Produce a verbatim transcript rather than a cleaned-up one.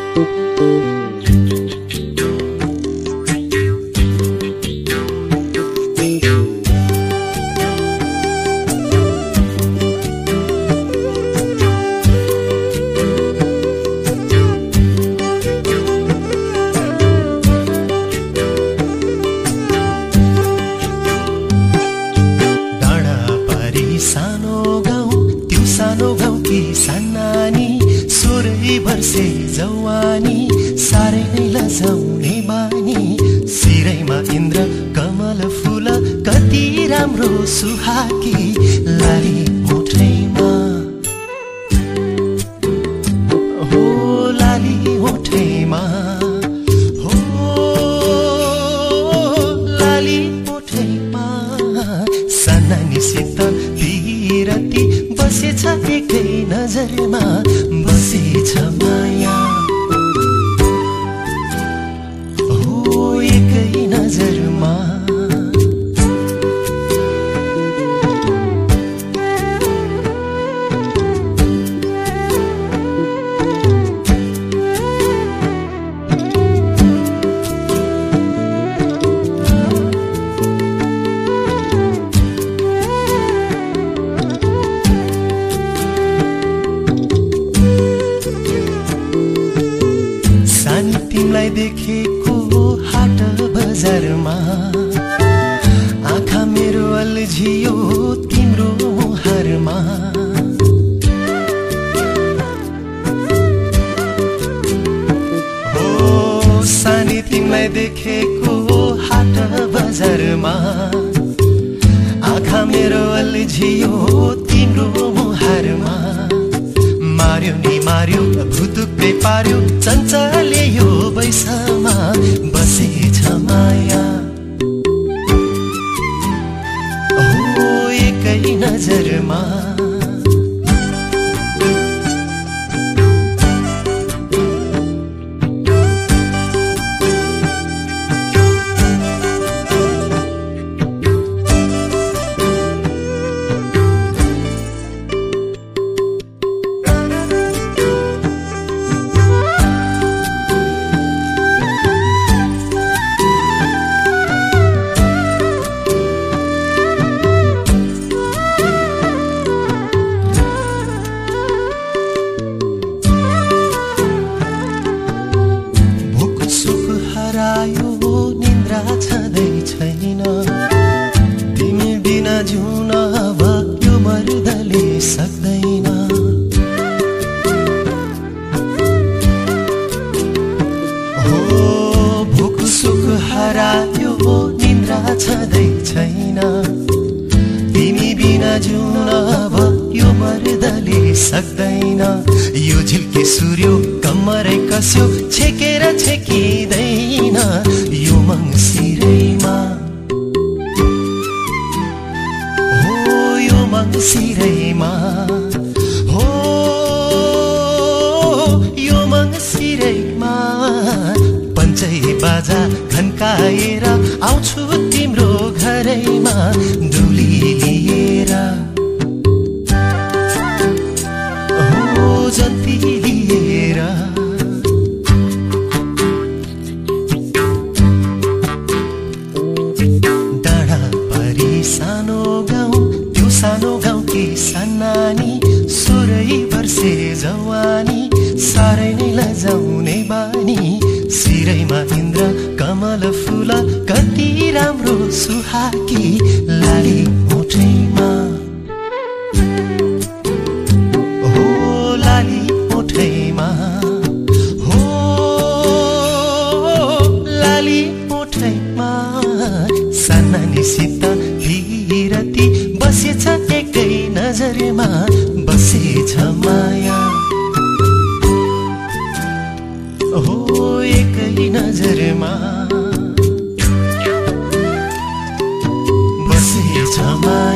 वर्षे जवानी सारै नै लजाउने बानी सिरैमा इन्द्र कमल फूल कति राम्रो सुहाकी लाली ओठैमा हो लाली ओठैमा हो लाली ओठैमा सन्नानीसित बिरती बसेछ एकै नजरमा बसेछ माया हो एकै नजरमा तिमलाई देखेको हाट बजारमा आँखा मेरो अल्झियो तिम्रो मुहारमा हो सानी तिमलाई देखेको हाट बजारमा आँखा मेरो अल्झियो तिम्रो मुहारमा मार्यो नि मार्यो भुतुक्कै पार्यो चञ्चले यो बैसामा बसेछ माया हो एकै नजरमा निन्द्रा छँदै छैन तिमी बिना जिउन अब यो मर्दले सक्दैन हो भोक सुख हरायो निन्द्रा छँदै छैन तिमी बिना जिउन अब यो मर्दले सक्दैन यो झिल्के सूर्य कम्मरै कस्यो छेकेर छेकिँदैन यो मङ्सिरैमा हो यो मङ्सिरैमा हो यो मङ्सिरैमा पञ्चै बाजा खन्काएर आउँछु तिम्रो घरैमा डुली लिएर हो जन्ती लिएर सानो गाउँ त्यो सानो गाउँकी सानानी सोह्रै वर्षे जवानी साह्रै नै लजाउने बानी सिरैमा इन्द्र कमल फूल कति राम्रो सुहाकी लाली ओठैमा हो लाली ओठैमा हो लाली ओठैमा सन्नानीसित बिरती बसेछ एकै नजरमा बसेछ माया हो एकै नजरमा बसेछ माया।